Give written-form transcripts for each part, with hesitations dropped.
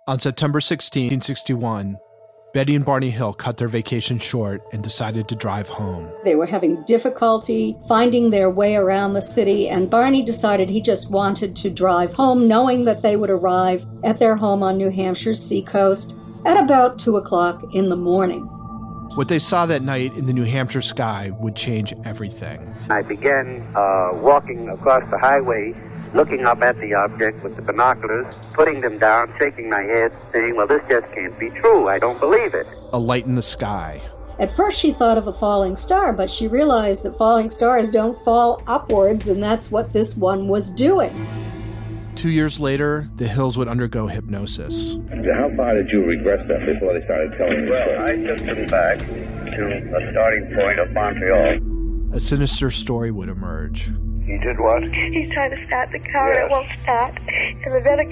On September 16, 1961, Betty and Barney Hill cut their vacation short and decided to drive home. They were having difficulty finding their way around the city, and Barney decided he just wanted to drive home, knowing that they would arrive at their home on New Hampshire's seacoast at about 2 o'clock in the morning. What they saw that night in the New Hampshire sky would change everything. I began walking across the highway, looking up at the object with the binoculars, putting them down, shaking my head, saying, well, this just can't be true. I don't believe it. A light in the sky. At first she thought of a falling star, but she realized that falling stars don't fall upwards, and that's what this one was doing. 2 years later, the Hills would undergo hypnosis. How far did you regress them before they started telling you? Well, I took them back to a starting point of Montreal. A sinister story would emerge. He did what? He's trying to start the car and it won't start. And the medic,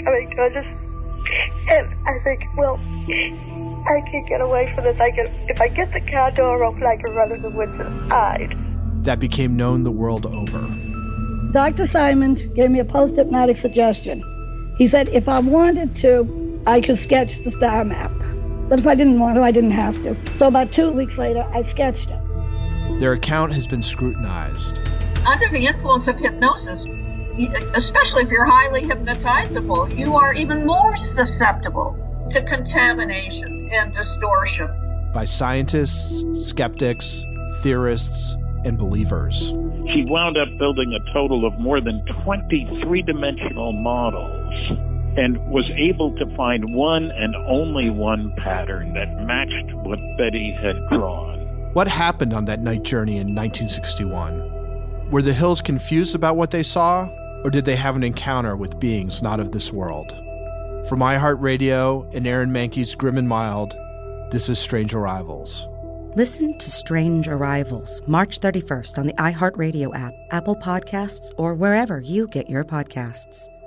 and I think, well, I can't get away from this. If I get the car door open, I can run in the woods and hide. That became known the world over. Dr. Simon gave me a post-hypnotic suggestion. He said if I wanted to, I could sketch the star map. But if I didn't want to, I didn't have to. So about 2 weeks later, I sketched it. Their account has been scrutinized. Under the influence of hypnosis, especially if you're highly hypnotizable, you are even more susceptible to contamination and distortion. By scientists, skeptics, theorists, and believers. She wound up building a total of more than 20 three-dimensional models and was able to find one and only one pattern that matched what Betty had drawn. What happened on that night journey in 1961? Were the Hills confused about what they saw, or did they have an encounter with beings not of this world? From iHeartRadio and Aaron Mahnke's Grim and Mild, this is Strange Arrivals. Listen to Strange Arrivals, March 31st on the iHeartRadio app, Apple Podcasts, or wherever you get your podcasts.